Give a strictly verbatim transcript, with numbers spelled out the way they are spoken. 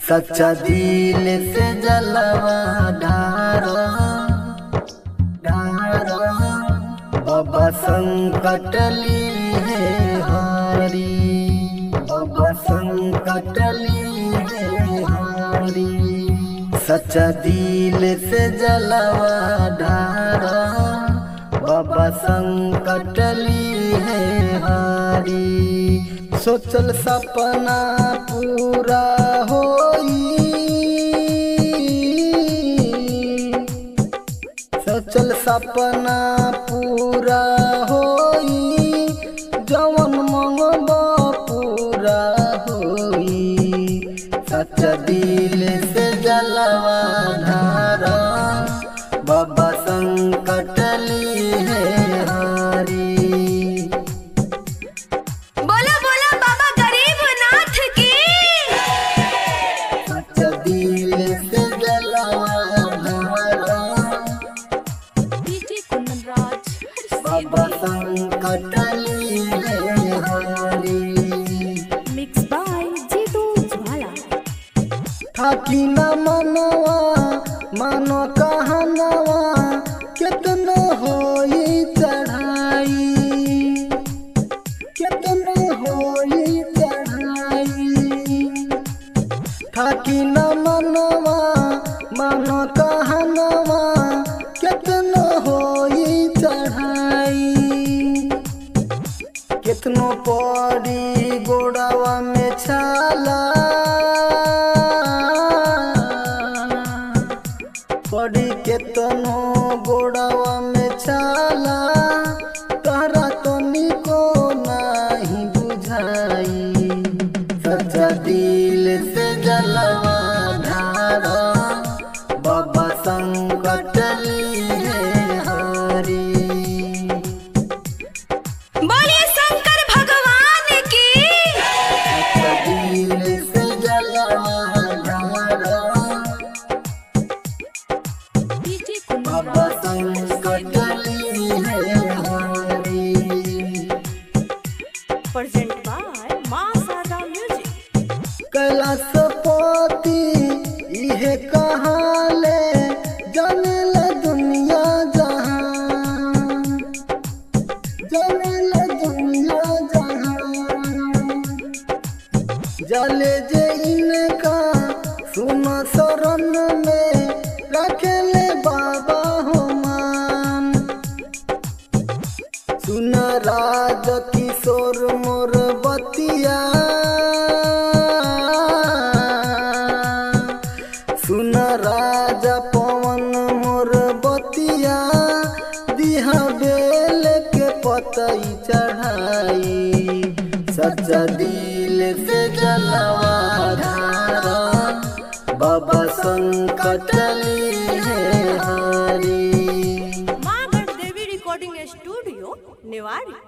सच्चा दिल से जलवा ढारो ढारो बाबा संकट लिए हारी, बाबा संकट लिए हारी। सच्चा दिल से जलवा ढारो बाबा संकट लिए हारी। सोचल सपना पूरा होई, सोचल सपना पूरा होई, जवन मंगबा पूरा होई। सच्चा दिल से जलवा ढारो बाबा संकट लिए हारी। बोला बोला बाबा गरीबनाथ की। सच्चा दिल से जलवा ढारो डीजे कुंदनराज बाबा संकट लिए हारी। मिक्स बाय जीतू ज्वाला। थाकी न मनवा मानो कहनवा, कितना होई चढ़ाई, कितना होई चढ़ाई। थाकी न मनवा मानो कहनवा, कितना होई चढ़ाई। कितनो पड़ी गोड़ावा में छाला, पड़ी केतनो गोड़ावा में छाला, तहरा तनिको नहीं बुझाई। सच्चा दिल से जलवा ढारो बाबा संकट लिए हारी। बोलिए शंकर भगवान की। सच्चा दिल से जलवा ढारो डीजे बाबा कुंदनराज संकट लिए हारी। प्रेजेंट बाय मां सादा म्यूजिक। कैलाश पति इहे कहाले, जानल दुनिया जहां, जानल दुनिया जहां। जले जे इनका सुन शरण में, रखेले बाबा हो मान। सुन राज किशोर मोर बतिया, सुन राजा पवन मोर बतिया। दिहा बेल के पतई चढ़ाई, सच्चा दिल से जलवा ढारो बाबा संकट लिए हारी। मां गढ़ देवी रिकॉर्डिंग स्टूडियो निवाड़ी।